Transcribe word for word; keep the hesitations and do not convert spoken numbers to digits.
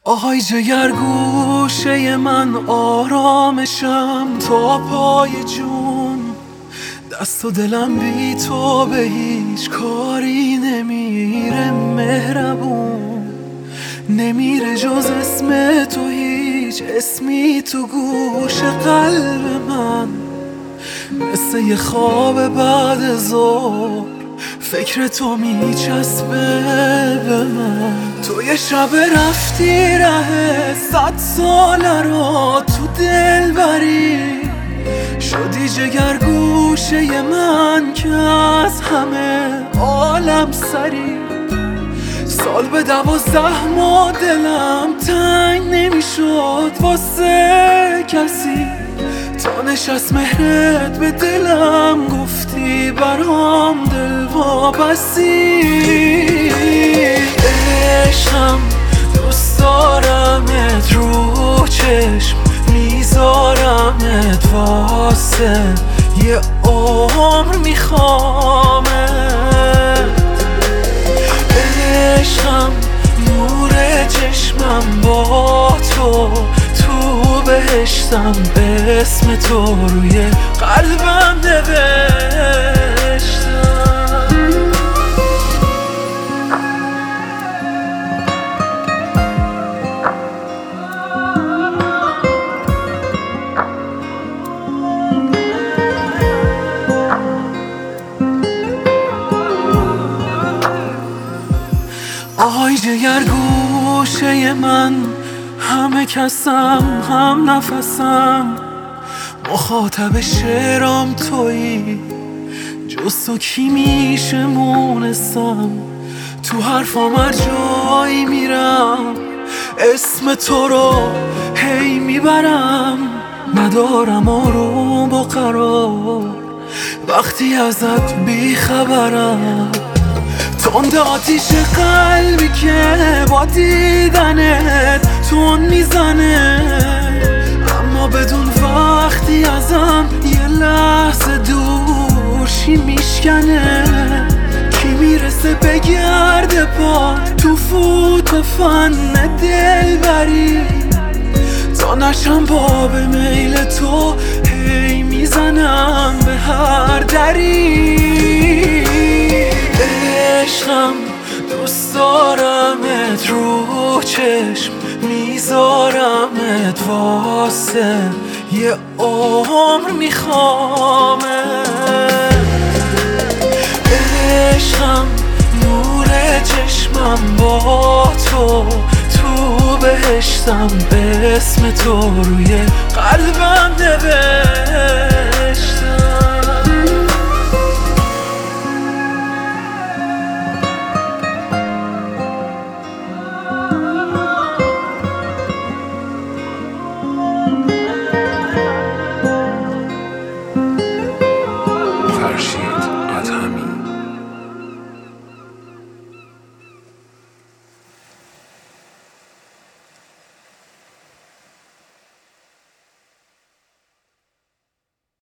آهای جگر گوشه من آرامشم تا پای جون، دست و دلم بی تو به هیچ کاری نمیره. مهربون نمیره جز اسم تو، هیچ اسمی تو گوش قلب من. مثل یه خواب بعد ظهر فکر تو میچسبه به من. تو یه شب رفتی ره صد ساله رو تو دل بری، شدی جگر گوشه من که از همه عالم سری. سال به دوازده ماه دلم تنگ نمیشد واسه کسی، تا نشست مهرت به دلم گفتی برام دل وابستی. عشقم دوست دارمت، رو چشم میذارمت، واسه یه عمر میخوامت. عشقم نور چشمم با تو، تو بهشتم اسم تو روی قلبم نوشتم. آهای جگر گوشه من، همه کسم هم نفسم، مخاطب شعرام تویی، جز تو کی میشه مونسم. تو حرفام هر جایی میرم اسم تو رو هی میبرم، ندارم آروم و قرار وقتی ازت بیخبرم. تند آتیش قلبی که با دیدنت تون میزنه، اما بدون وقتی ازم یه لحظه دورشی میشکنه. کی میرسه بگرده پا تو فوت و فن دل بری، تا نشم باب میل تو هی میزنم به هر دری. عشقم دوست دارمت، رو چشم میذارمت، واسه یه عمر میخوامت. عشقم نور چشمم با تو، تو بهشتم اسم تو روی قلبم نوشتم.